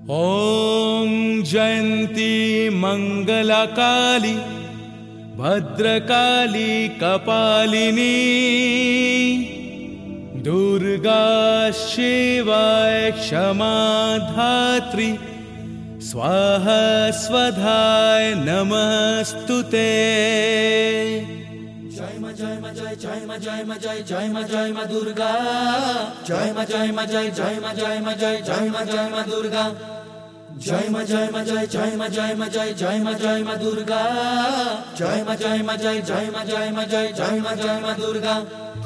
ॐ जयन्ती मङ्गलकाली भद्रकाली कपालिनी दुर्गा शिवाय क्षमा धात्री स्वाहा स्वधाय नमस्तुते। जय मा जय मा जय जय मा जय मा जय जय मा जय मा दुर्गा जय मा जय मा जय जय मा जय मा जय जय मा जय मा दुर्गा जय मा जय मा जय जय मा जय मा जय जय मा जय मा दुर्गा जय मा जय मा जय जय मा जय मा जय जय मा जय मा दुर्गा।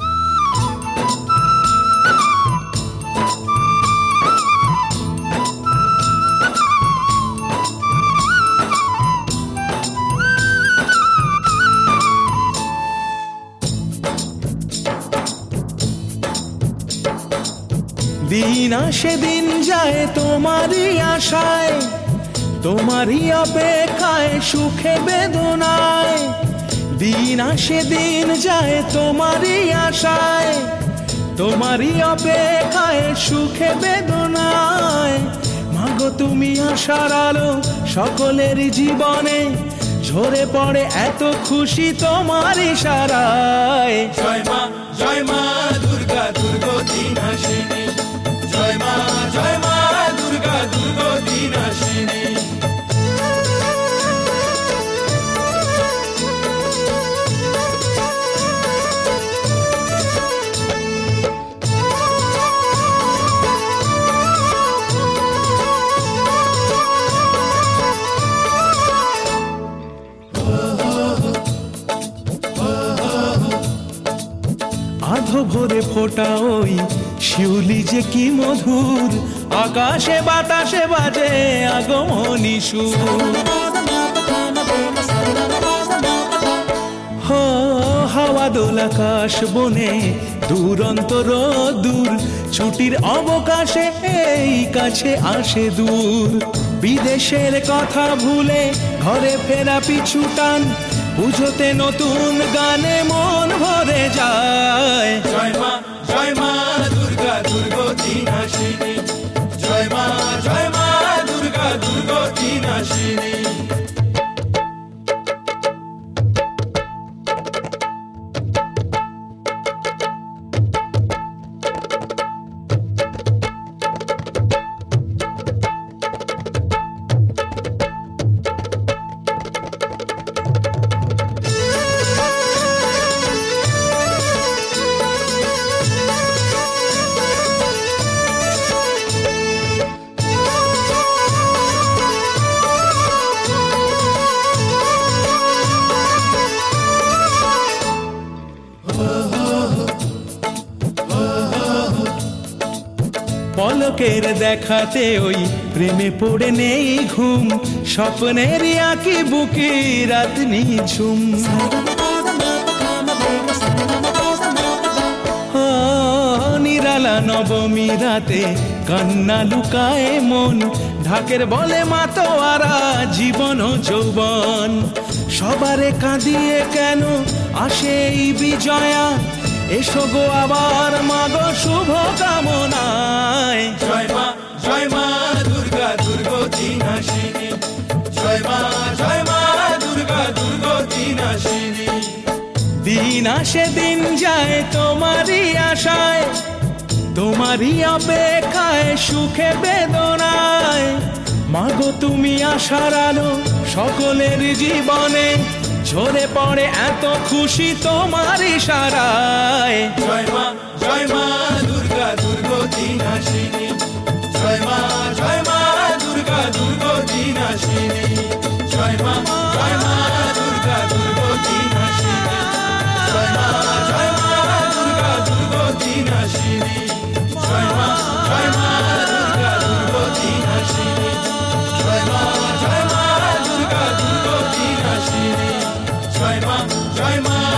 दिन आशे दिन जाए तुम्हारी आशाय तुम्हारी अपेक्षाय सुखे बेदनाय दिन आशे दिन जाए तुम्हारी आशाय तुम्हारी अपेक्षाय सुखे बेदनाय मागो तुमी आशार आलो सकलेर जीवने झरे पड़े एत खुशी तुम्हार इशाराय। जय मा दुर्गा दुर्गति नाशिनी जय मा दुर्गा दुर्गति नाशिनी। आधो भोरे फोटा ओई शिउली जे की मधुर आकाशे बाताशे बाजे আগমনী সুর। हो হাওয়া দোল আকাশ বনে দুরন্ত রোদ্দুর ছুটির অবকাশে এই কাছে আসে দূর বিদেশের কথা ভুলে ঘরে ফেরা পিছু টান পুজোতে নতুন গানে মন ভরে যায়। জয় মা দুর্গা দুর্গতি নাশিনী জয় মা দুর্গা দুর্গতি নাশিনী। পলকের দেখাতে ওই প্রেমে পড়ে নেই ঘুম স্বপ্নের আঁকি বুকে রাত নিঝুম। নিরালা নবমী রাতে কান্না লুকায় মন ঢাকের বলে মাতোয়ারা জীবন যৌবন সবারে কাঁদিয়ে কেন আসে এই বিজয়া এসো গো আবার মাগো শুভ কামনায়। জয় মা দুর্গা দুর্গতি নাশিনী জয় মা দুর্গা দুর্গতি নাশিনী। দিন আসে দিন যায় তোমারই আশায় তোমারই অপেক্ষায় সুখে বেদনায় মাগো তুমি আশার আলো সকলের জীবনে ঝরে পড়ে এত খুশি তোমার ইশারায়। জয় মা দুর্গা দুর্গতি নাশিনী জয় মা দুর্গা দুর্গতি নাশিনী জয় মা দুর্গা দুর্গতি নাশিনী জয় মা দুর্গা দুর্গতি নাশিনী জয় মা দুর্গা দুর্গতি নাশিনী জয় মা দুর্গা দুর্গতি নাশিনী জয় মা